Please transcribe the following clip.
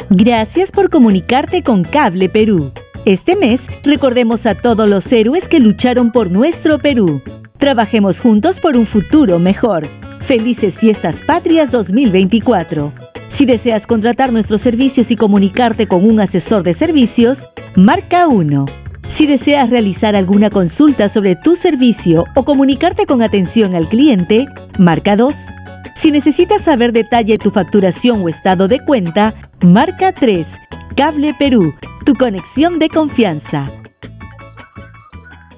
Gracias por comunicarte con Cable Perú. Este mes recordemos a todos los héroes que lucharon por nuestro Perú. Trabajemos juntos por un futuro mejor. Felices Fiestas Patrias 2024. Si deseas contratar nuestros servicios y comunicarte con un asesor de servicios, marca 1. Si deseas realizar alguna consulta sobre tu servicio o comunicarte con atención al cliente, marca 2. Si necesitas saber detalle de tu facturación o estado de cuenta, marca 3. Cable Perú, tu conexión de confianza.